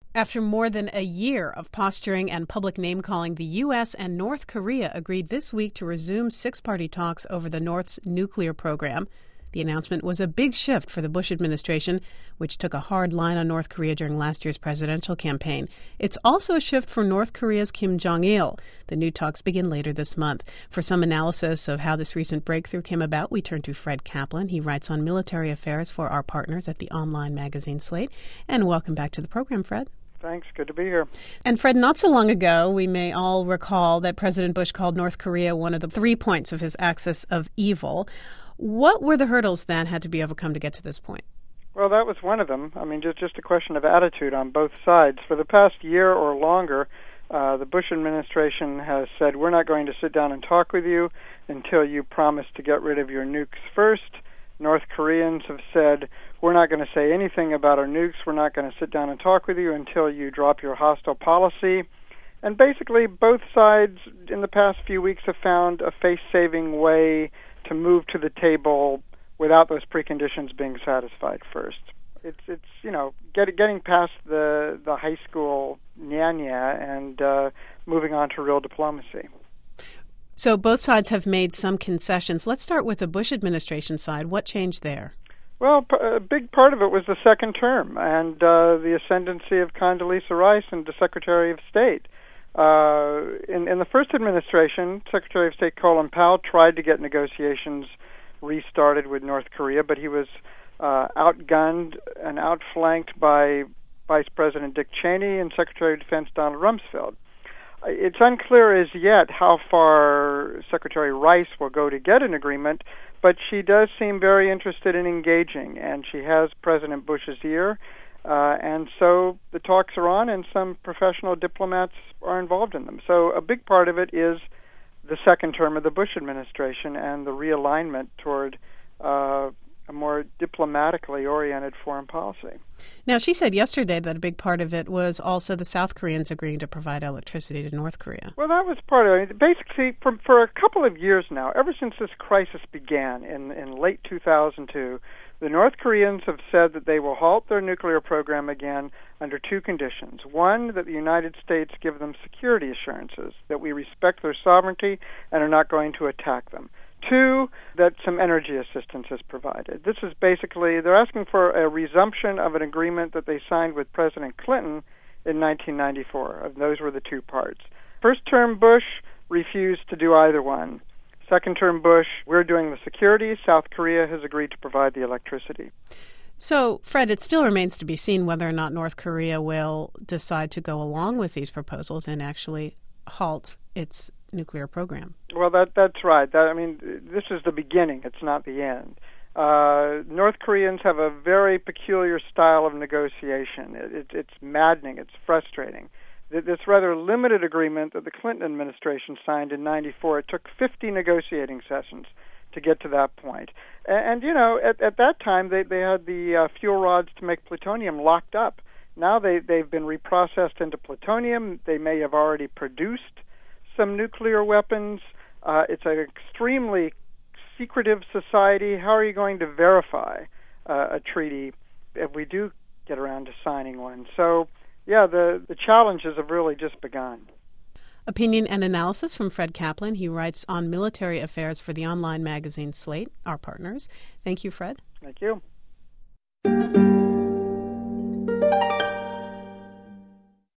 After more than a year of posturing and public name-calling, the U.S. and North Korea agreed this week to resume six-party talks over the North's nuclear program. The announcement was a big shift for the Bush administration, which took a hard line on North Korea during last year's presidential campaign. It's also a shift for North Korea's Kim Jong-il. The new talks begin later this month. For some analysis of how this recent breakthrough came about, we turn to Fred Kaplan. He writes on military affairs for our partners at the online magazine Slate. And welcome back to the program, Fred. Thanks. Good to be here. And Fred, not so long ago, we may all recall that President Bush called North Korea one of the 3 points of his axis of evil. What were the hurdles that had to be overcome to get to this point? Well, that was one of them. I mean, just a question of attitude on both sides. For the past year or longer, the Bush administration has said, we're not going to sit down and talk with you until you promise to get rid of your nukes first. North Koreans have said, we're not going to say anything about our nukes. We're not going to sit down and talk with you until you drop your hostile policy. And basically, both sides in the past few weeks have found a face-saving way to move to the table without those preconditions being satisfied first. It's getting past the high school nya and moving on to real diplomacy. So both sides have made some concessions. Let's start with the Bush administration side. What changed there? Well, a big part of it was the second term and the ascendancy of Condoleezza Rice into Secretary of State. In the first administration, Secretary of State Colin Powell tried to get negotiations restarted with North Korea, but he was outgunned and outflanked by Vice President Dick Cheney and Secretary of Defense Donald Rumsfeld. It's unclear as yet how far Secretary Rice will go to get an agreement, but she does seem very interested in engaging, and she has President Bush's ear. And so the talks are on, and some professional diplomats are involved in them. So a big part of it is the second term of the Bush administration and the realignment toward a more diplomatically oriented foreign policy. Now, she said yesterday that a big part of it was also the South Koreans agreeing to provide electricity to North Korea. Well, that was part of it. Basically, for a couple of years now, ever since this crisis began in late 2002, the North Koreans have said that they will halt their nuclear program again under 2 conditions. One, that the United States give them security assurances, that we respect their sovereignty and are not going to attack them. 2, that some energy assistance is provided. This is basically, they're asking for a resumption of an agreement that they signed with President Clinton in 1994. And those were the 2 parts. First term Bush refused to do either one. Second term Bush, we're doing the security. South Korea has agreed to provide the electricity. So, Fred, it still remains to be seen whether or not North Korea will decide to go along with these proposals and actually halt its nuclear program. Well, that's right. This is the beginning. It's not the end. North Koreans have a very peculiar style of negotiation. It's maddening. It's frustrating. This rather limited agreement that the Clinton administration signed in 94, it took 50 negotiating sessions to get to that point. And at that time, they had the fuel rods to make plutonium locked up. Now they've been reprocessed into plutonium. They may have already produced some nuclear weapons. It's an extremely secretive society. How are you going to verify a treaty if we do get around to signing one? So, yeah, the challenges have really just begun. Opinion and analysis from Fred Kaplan. He writes on military affairs for the online magazine Slate, our partners. Thank you, Fred. Thank you.